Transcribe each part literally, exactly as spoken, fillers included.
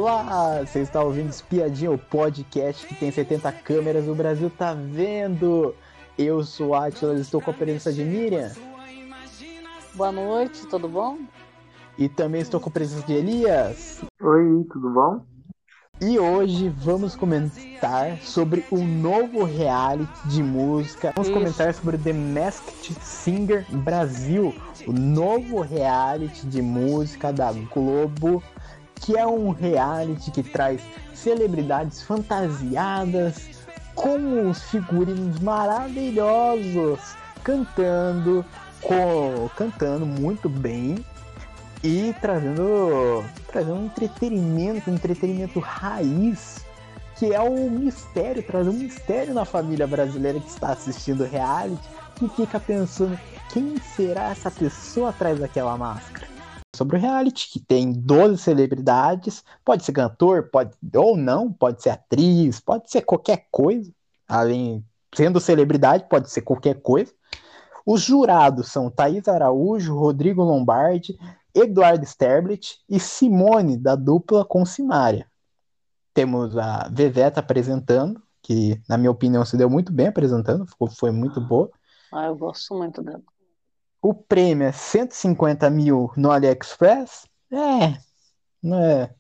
Olá, você está ouvindo Espiadinha, o podcast que tem setenta câmeras, o Brasil tá vendo. Eu sou o Atlas, estou com a presença de Miriam. Boa noite, tudo bom? E também estou com a presença de Elias. Oi, tudo bom? E hoje vamos comentar sobre o novo reality de música. Vamos Isso. comentar sobre The Masked Singer Brasil, o novo reality de música da Globo, que é um reality que traz celebridades fantasiadas com os figurinos maravilhosos, cantando, com, cantando muito bem e trazendo, trazendo um entretenimento, um entretenimento raiz, que é o mistério, trazer um mistério na família brasileira que está assistindo o reality, que fica pensando quem será essa pessoa atrás daquela máscara. Sobre o reality, que tem doze celebridades, pode ser cantor, pode ou não, pode ser atriz, pode ser qualquer coisa, além, sendo celebridade, pode ser qualquer coisa. Os jurados são Thaís Araújo, Rodrigo Lombardi, Eduardo Sterblit e Simone, da dupla com Simária. Temos a Veveta apresentando, que na minha opinião se deu muito bem apresentando, ficou, foi muito boa. Ah, eu gosto muito dela. O prêmio é cento e cinquenta mil no AliExpress. É, não é.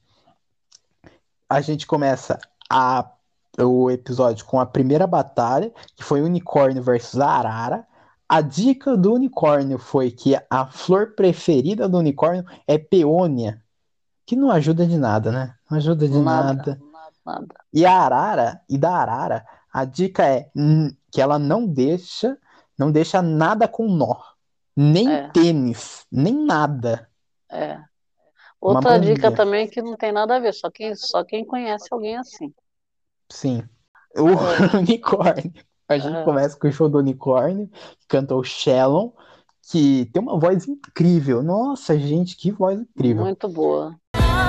A gente começa a, o episódio com a primeira batalha, que foi Unicórnio versus Arara. A dica do unicórnio foi que a flor preferida do unicórnio é peônia, que não ajuda de nada, né? Não ajuda de Nada, nada. nada. E a arara, e da arara, a dica é hum, que ela não deixa, não deixa nada com nó. Nem É. tênis, nem nada. É. Uma Outra mania. dica também que não tem nada a ver, só quem, só quem conhece alguém assim. Sim. O É. unicórnio. A gente É. começa com o show do unicórnio, que cantou Shellon, que tem uma voz incrível. Nossa, gente, que voz incrível. Muito boa.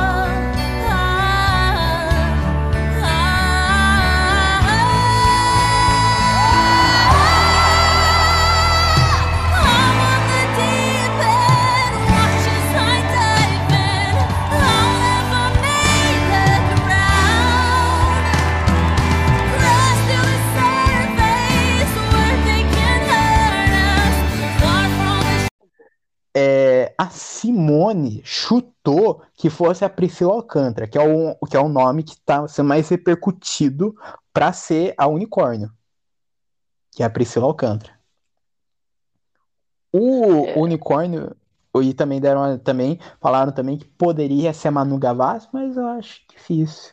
É, a Simone chutou que fosse a Priscila Alcântara, que é o, que é o nome que está sendo mais repercutido para ser a unicórnio, que é a Priscila Alcântara. O É. unicórnio, e também deram também falaram também que poderia ser a Manu Gavassi, mas eu acho difícil.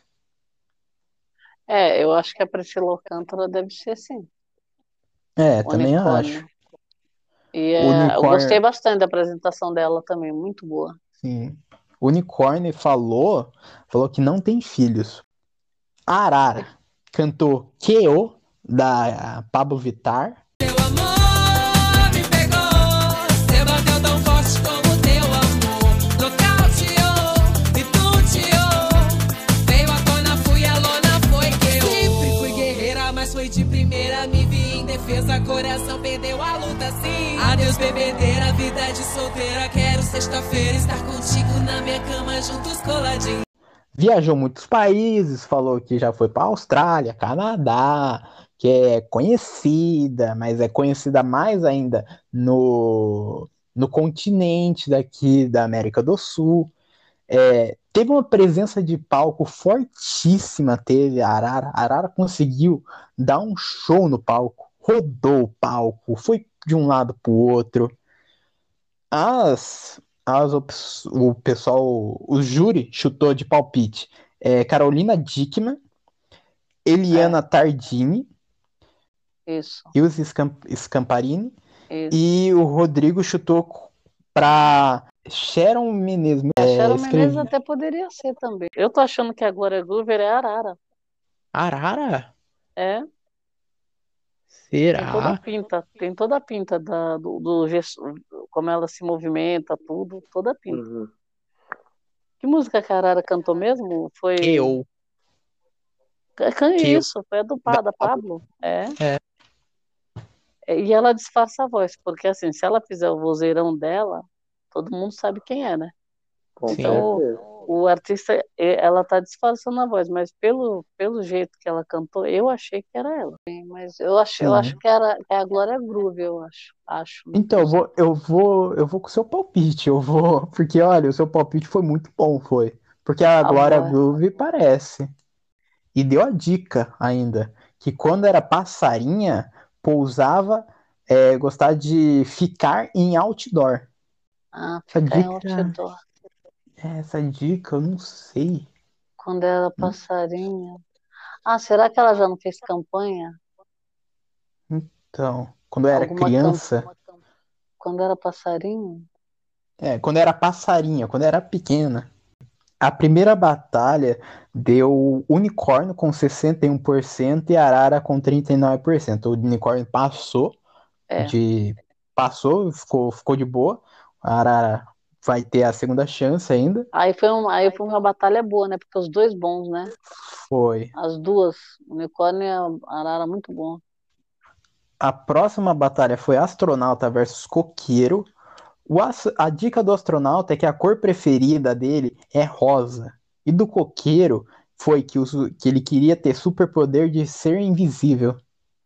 É, eu acho que a Priscila Alcântara deve ser sim. É, também Unicórnio. acho. E é, eu Unicórnio, gostei bastante da apresentação dela também, muito boa. sim. O unicórnio falou, falou que não tem filhos. A Arara cantou Q O, da Pablo Vittar. Teu amor me pegou, você bateu tão forte como teu amor. Nocauteou, me tuteou, veio à tona, fui a lona, foi que eu. Sempre fui guerreira, mas foi de primeira, me vi em defesa, coração perdeu a luta sim. Adeus bebedeira, vida de solteira, quero sexta-feira estar contigo na minha cama, juntos coladinhos. Viajou muitos países, falou que já foi para Austrália, Canadá, que é conhecida, mas é conhecida mais ainda no, no continente daqui da América do Sul. É, teve uma presença de palco fortíssima, teve a Arara. A Arara conseguiu dar um show no palco, rodou o palco, foi de um lado para o outro. As, as ops- o pessoal, o júri chutou de palpite é, Carolina Dickman, Eliana Tardini, Isso, Ilse Scam- Scamparini, isso. e o Rodrigo chutou para Sharon Menezes. A Sharon escrevi- Menezes até poderia ser também. Eu tô achando que a Glória Groover é Arara. Arara? É, tem toda a Será? pinta, tem toda a pinta da, do, do gesto, como ela se movimenta, tudo, toda a pinta. Uhum. Que música que a Arara cantou mesmo? Foi. Eu. É, can- que eu- Isso, foi a do Pa- da Pablo. É. É. É, e ela disfarça a voz, porque assim, se ela fizer o vozeirão dela, todo mundo sabe quem é, né? Com Então, certeza. o, o artista, eh, ela tá disfarçando a voz, mas pelo, pelo jeito que ela cantou, eu achei que era ela. Mas eu acho, eu acho Sim. que era que é a Glória Groove, eu acho. Acho, né? Então, Não eu sei. vou, eu vou, eu vou com o seu palpite, eu vou, porque olha, o seu palpite foi muito bom, foi. Porque a A Glória voz. Groove parece. E deu a dica ainda, que quando era passarinha, pousava, é, gostava de ficar em outdoor. Ah, Essa ficar em dica, outdoor. essa dica eu não sei. Quando era passarinho. Ah, será que ela já não fez campanha? Então, quando eu era Alguma campanha? criança, Quando era passarinho? é, quando eu era passarinha, quando eu era pequena, a primeira batalha deu unicórnio com sessenta e um por cento e arara com trinta e nove por cento. O unicórnio passou É. de passou, ficou, ficou de boa. A arara vai ter a segunda chance ainda. Aí foi, um, aí foi uma batalha boa, né? Porque os dois bons, né? Foi. As duas, o unicórnio e a arara, muito bom. A próxima batalha foi astronauta versus coqueiro. O as- a dica do astronauta é que a cor preferida dele é rosa. E do coqueiro foi que, os- que ele queria ter superpoder de ser invisível.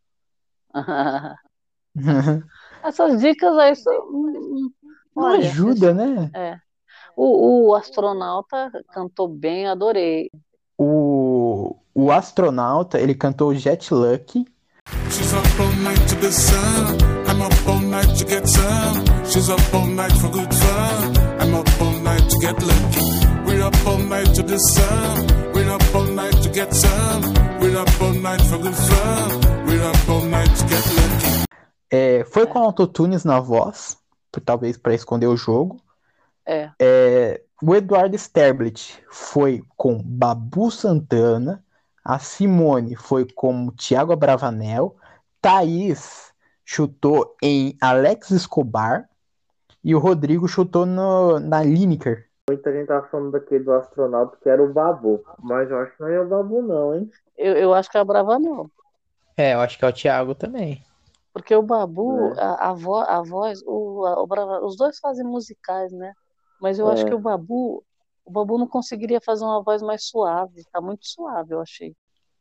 Essas dicas aí são. hum, hum, Não Olha, esse- ajuda, né? é. O, o astronauta cantou bem, adorei. O, o astronauta, ele cantou Jet Lucky. She's up all night to the sun. I'm up all night to get some. She's up all night for good fun. I'm up all night to get lucky. We're up all night to the sun. We're up all night to get some. We're up all night for good fun. We're up all night to get lucky. É, foi com autotunes na voz, por- talvez para esconder o jogo. É. É, o Eduardo Sterblit foi com Babu Santana. A Simone foi com Thiago Abravanel. Thaís chutou em Alex Escobar. E o Rodrigo chutou no, na Lineker. Muita gente tá falando daquele do astronauta que era o Babu. Mas eu acho que não é o Babu, não, hein? Eu, eu acho que é a Brava não. É, eu acho que é o Thiago também. Porque o Babu, É. a, a, vo, a voz, o, a, o Brava, os dois fazem musicais, né? Mas eu acho É. que o Babu, o Babu não conseguiria fazer uma voz mais suave. Tá muito suave, eu achei.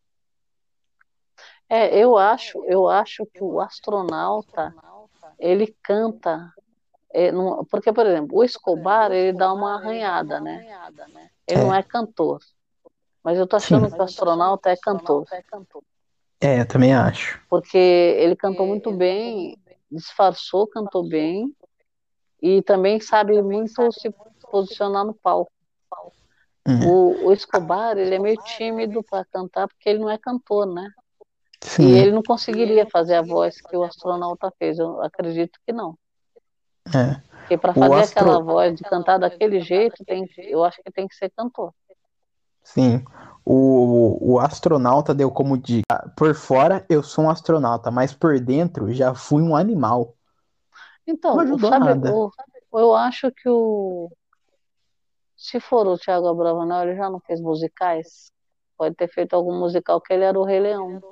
É, eu acho, eu acho que o astronauta, ele canta, é, não- porque, por exemplo, o Escobar, ele dá uma arranhada, né? Ele não É. é cantor. Mas eu tô achando Sim. que o astronauta é cantor. É, eu também acho. Porque ele cantou muito bem, disfarçou, cantou bem, e também sabe muito se posicionar no palco. Hum, O, o Escobar, ele é meio tímido para cantar, porque ele não é cantor, né? E sim. ele não conseguiria fazer a voz que o astronauta fez, eu acredito que não. É. Porque para O fazer astro... aquela voz de cantar daquele jeito, tem, eu acho que tem que ser cantor. Sim. O, o astronauta deu como dica: por fora eu sou um astronauta, mas por dentro já fui um animal. Não Então, o, ajudou sabe, nada. o, eu acho que o. Se for o Thiago Abravanel, ele já não fez musicais? Pode ter feito algum musical que ele era o Rei Leão.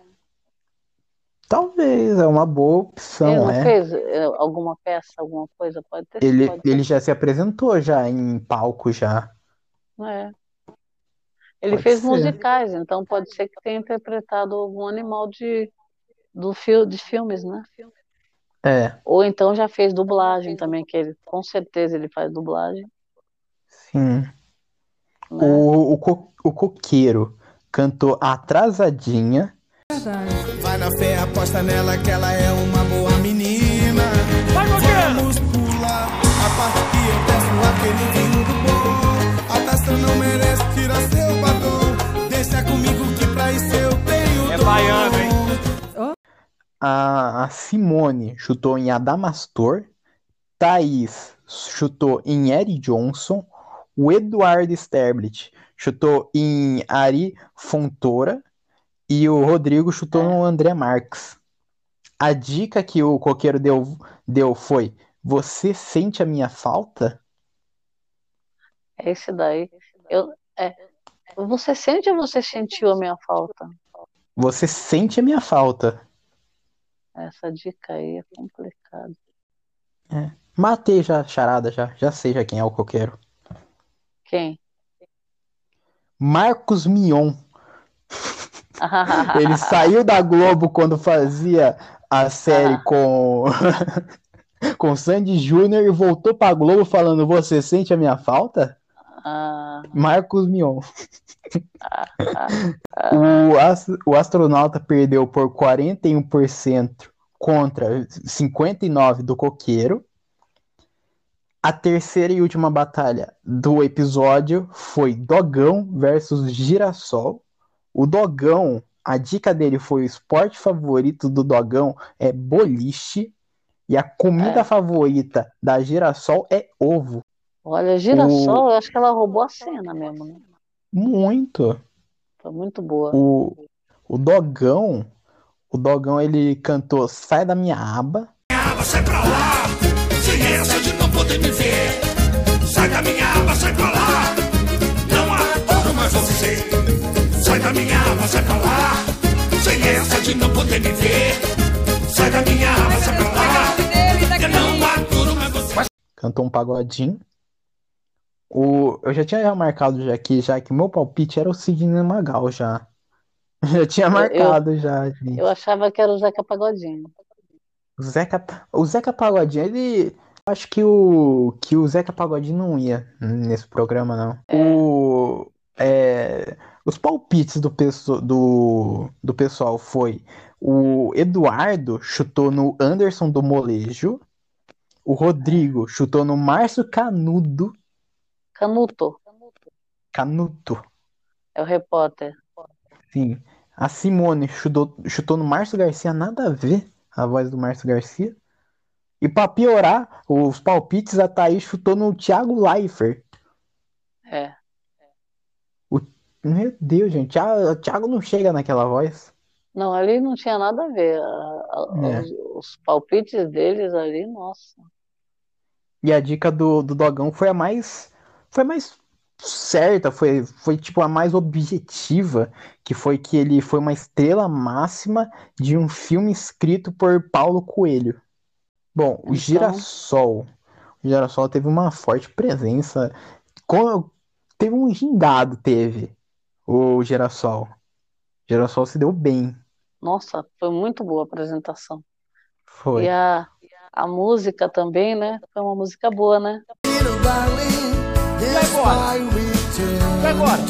Talvez, é uma boa Ele opção, não é. fez é, alguma peça, alguma coisa? Pode ter, Ele, pode ter. ele já se apresentou já em palco já. É. Ele Pode fez ser. musicais, então pode ser que tenha interpretado algum animal de, do fil, de filmes, né? É, Ou então já fez dublagem também, que ele, com certeza ele faz dublagem, sim. né? O, o, co- o coqueiro cantou Atrasadinha. Vai na fé, aposta nela que ela é uma boa menina. Vamos pular a parte que eu peço aquele vinho do bom. A taça não merece tirar seu batom. Deixa comigo que pra isso eu tenho. É baiano, hein? A, a Simone chutou em Adamastor. Thaís chutou em Eric Johnson. O Eduardo Sterblit chutou em Ari Fontoura. E o Rodrigo chutou É. no André Marques. A dica que o coqueiro deu, deu foi: você sente a minha falta? É esse daí. Eu, é, você sente ou você sentiu a minha falta? Você sente a minha falta. Essa dica aí é complicada. É. Matei já a charada, já. Já sei já quem é o coqueiro. Quem? Marcos Mion. Ele saiu da Globo quando fazia a série Ah. com com Sandy Júnior e voltou pra Globo falando: você sente a minha falta? Ah, Marcos Mion. ah, ah. O, as- o astronauta perdeu por quarenta e um por cento contra cinquenta e nove por cento do coqueiro. A terceira e última batalha do episódio foi Dogão versus Girassol. O Dogão, a dica dele foi: o esporte favorito do Dogão é boliche e a comida É. favorita da Girassol é ovo. Olha, Girassol, eu acho que ela roubou a cena mesmo, né? Muito. Foi muito boa. O, o Dogão, o Dogão ele cantou Sai da Minha Aba. Aba, sai pra lá, sem essa de não poder me ver. Sai da minha aba, sai pra lá, não adoro mais você. Sai da minha aba, sai pra lá, sem essa de não poder me ver. Sai da minha aba, sai pra lá, eu não adoro mais você. Cantou um pagodinho. O, eu já tinha já marcado já aqui, já que meu palpite era o Sidney Magal já. Já tinha eu- marcado já, gente. Eu achava que era o Zeca Pagodinho. O Zeca, o Zeca Pagodinho, ele. Acho que o, que o Zeca Pagodinho não ia nesse programa, não. O, é, os palpites do, pesso- do, do pessoal foi: o Eduardo chutou no Anderson do Molejo, o Rodrigo chutou no Márcio Canudo, Canuto Canuto, é o repórter. sim. A Simone chutou, chutou no Márcio Garcia, nada a ver a voz do Márcio Garcia. E pra piorar os palpites, a Thaís chutou no Thiago Leifert. É. Meu Deus, gente, o Thiago não chega naquela voz. Não, ali não tinha nada a ver. A- a- É. Os, os palpites deles ali, nossa. E a dica do, do Dogão foi a mais. Foi a mais certa, foi, foi tipo a mais objetiva, que foi que ele foi uma estrela máxima de um filme escrito por Paulo Coelho. Bom, o Então- Girassol. O Girassol teve uma forte presença. Com- teve um gingado, teve o Girassol. O Girassol se deu bem. Nossa, foi muito boa a apresentação. Foi. E a, a música também, né? Foi uma música boa, né? E agora? E agora?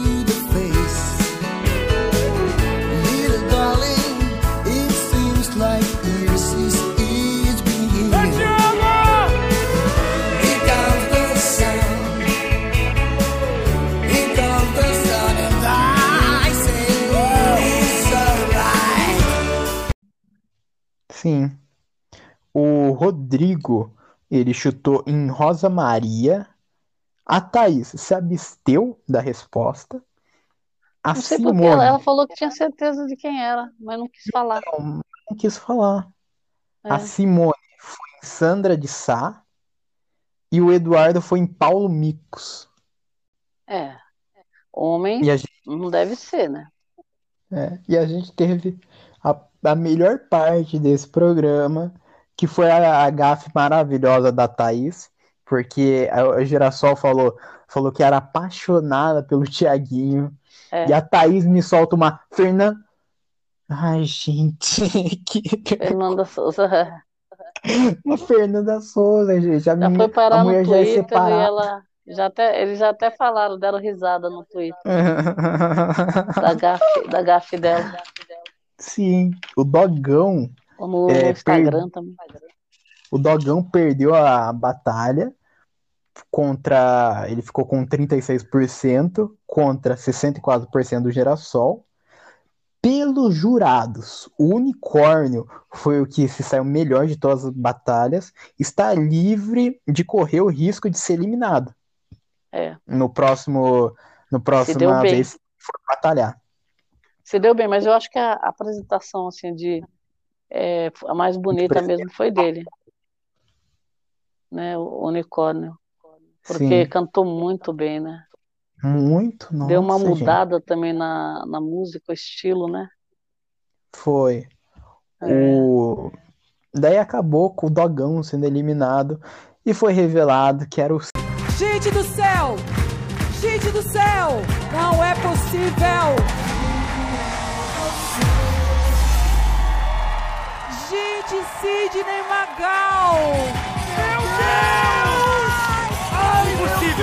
Sim. O Rodrigo, ele chutou em Rosa Maria. A Thaís se absteu da resposta. A Não sei porque Simone ela, ela falou que tinha certeza de quem era, mas não quis falar. não, não quis falar. É. A Simone foi em Sandra de Sá. E o Eduardo foi em Paulo Micos. É. Homem E a gente, não deve ser, né? é, e a gente teve a, a melhor parte desse programa, que foi a, a gafe maravilhosa da Thaís, porque a, a Girassol falou, falou que era apaixonada pelo Thiaguinho. É. E a Thaís me solta uma Fernanda. Ai, gente. Que... Fernanda Souza Uma Fernanda Souza, gente. A, já menina- foi a parar no mulher já é Twitter e separada. ela já até, eles já até falaram, deram risada no Twitter da gafe, da gafe dela. Sim, o Dogão. Ou no, É, no Instagram também. O Dogão perdeu a batalha contra. Ele ficou com trinta e seis por cento contra sessenta e quatro por cento do Girassol. Pelos jurados, o Unicórnio foi o que se saiu melhor de todas as batalhas. Está livre de correr o risco de ser eliminado É. no próximo. No próxima bem. vez que for batalhar. Se deu bem, mas eu acho que a apresentação assim de é, a mais bonita mesmo foi dele, né? O Unicórnio, porque Sim, cantou muito bem, né? muito, nossa, Deu uma gente. mudada também na, na música, o estilo, né? Foi. É. O... Daí acabou com o Dogão sendo eliminado e foi revelado que era o Gente do céu! Gente do céu, não é possível. Gente, Sidney Magal. Meu Deus! Ai, impossível!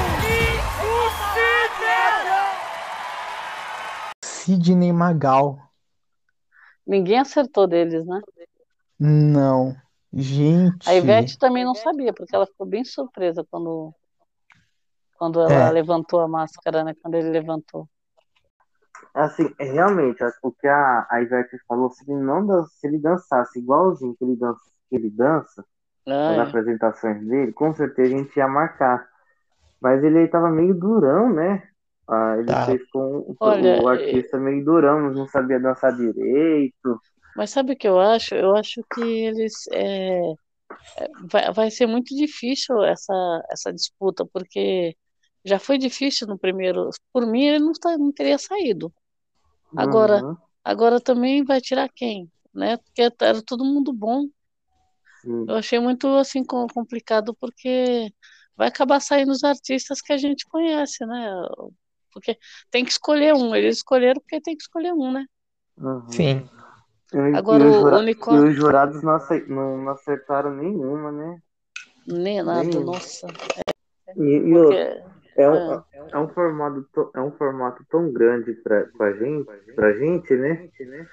Impossível! Sidney Magal. Ninguém acertou deles, né? Não. Gente. A Ivete também não sabia, porque ela ficou bem surpresa quando, quando ela É. levantou a máscara, né? Quando ele levantou. Assim, é, realmente, a- o que a, a Ivete falou, se ele, não dan- se ele dançasse igualzinho que ele dança, que ele dança nas Ah, apresentações dele, com certeza a gente ia marcar. Mas ele tava meio durão, né? Ah, ele Tá. fez com o, Olha, o artista meio durão, não sabia dançar direito. mas sabe o que eu acho? Eu acho que eles é, é, vai, vai ser muito difícil essa, essa disputa, porque já foi difícil no primeiro. Por mim, ele não, tá- não teria saído. Agora, Uhum, agora também vai tirar quem, né? Porque era todo mundo bom. sim. Eu achei muito assim com- complicado, porque vai acabar saindo os artistas que a gente conhece, né? Porque tem que escolher um. Eles escolheram porque tem que escolher um, né? Uhum. Sim. E, e Agora os o jura- e unicórnio. os jurados não, acei- não- não acertaram nenhuma, né? Nem nada, Nenhuma. nossa. E, e Porque. outro, é um, ah, é um formato, to- é um formato tão grande pra, pra gente, pra gente, né?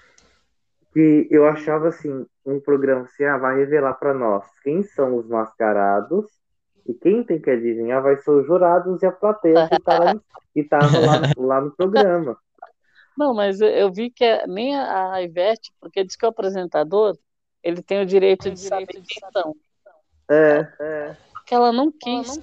Que eu achava assim, um programa assim, ah, vai revelar pra nós quem são os mascarados e quem tem que adivinhar vai ser os jurados e a plateia que tá lá em- que tava lá, no- lá no programa. Não, mas eu, eu vi que é- nem a, a Ivete, porque diz que o apresentador ele tem o direito de saber quem são. É, é. Porque ela não quis.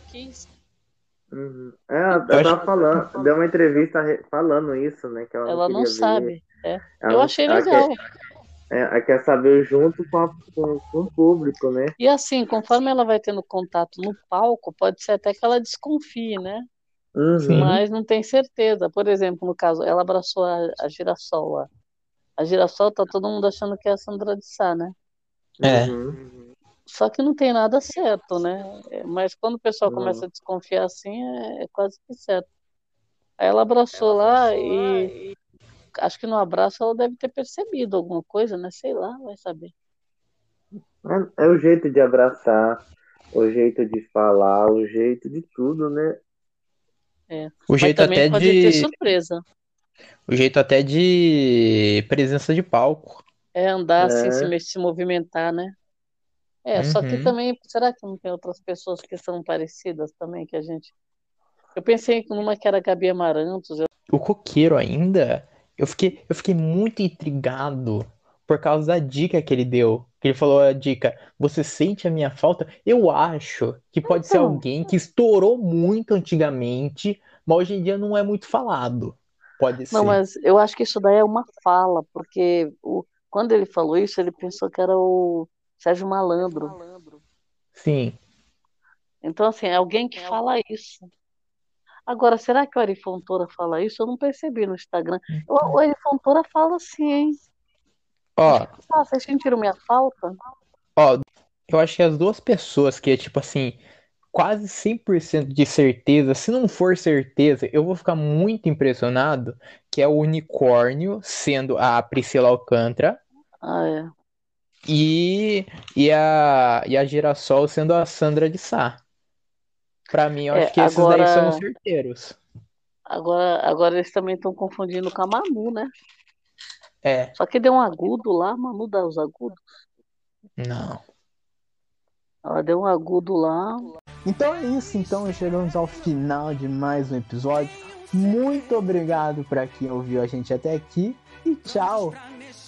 Uhum. É, ela Eu ela acho- tava falando, deu uma entrevista re- falando isso, né? Que ela não Ela queria não ver. sabe. É. Ela Eu não- achei ela legal. Quer, é, ela quer saber junto com, a- com, com o público, né? E assim, conforme ela vai tendo contato no palco, pode ser até que ela desconfie, né? Uhum. Sim. Mas não tem certeza. Por exemplo, no caso, ela abraçou a, a Girassol lá. A Girassol tá todo mundo achando que é a Sandra de Sá, né? É. Uhum. Só que não tem nada certo, né? É, mas quando o pessoal Não. começa a desconfiar assim, é, é quase que certo. Aí ela abraçou lá e acho que no abraço ela deve ter percebido alguma coisa, né? Sei lá, vai saber. É, é o jeito de abraçar, o jeito de falar, o jeito de tudo, né? É. O Mas jeito também até pode ter de. surpresa. O jeito até de presença de palco. É andar assim, se, É. me- se movimentar, né? É, só que Uhum. também, será que não tem outras pessoas que são parecidas também que a gente. Eu pensei numa que era a Gabi Amarantos. eu- O coqueiro ainda, eu fiquei, eu fiquei muito intrigado por causa da dica que ele deu. Que ele falou a dica, você sente a minha falta? Eu acho que pode ser Então. alguém que estourou muito antigamente, mas hoje em dia não é muito falado. Pode Não, ser. mas eu acho que isso daí é uma fala, porque o... quando ele falou isso, ele pensou que era o Sérgio Malandro. Sim. Então, assim, é alguém que fala isso. Agora, será que o Ari Fontoura fala isso? Eu não percebi no Instagram. O, o Ari Fontoura fala assim, hein? Ó, Ah, vocês sentiram minha falta? ó, eu acho que as duas pessoas que é tipo assim, quase cem por cento de certeza, se não for certeza, eu vou ficar muito impressionado, que é o unicórnio sendo a Priscila Alcântara Ah, é. e, e, a, e a Girassol sendo a Sandra de Sá. Pra mim, eu É, acho que esses daí são agora, os certeiros. agora, agora eles também estão confundindo com a Manu, né? É, Só que deu um agudo lá, a Manu dá os agudos. não. Ela deu um agudo lá. Então é isso, então chegamos ao final de mais um episódio. Muito obrigado para quem ouviu a gente até aqui e tchau!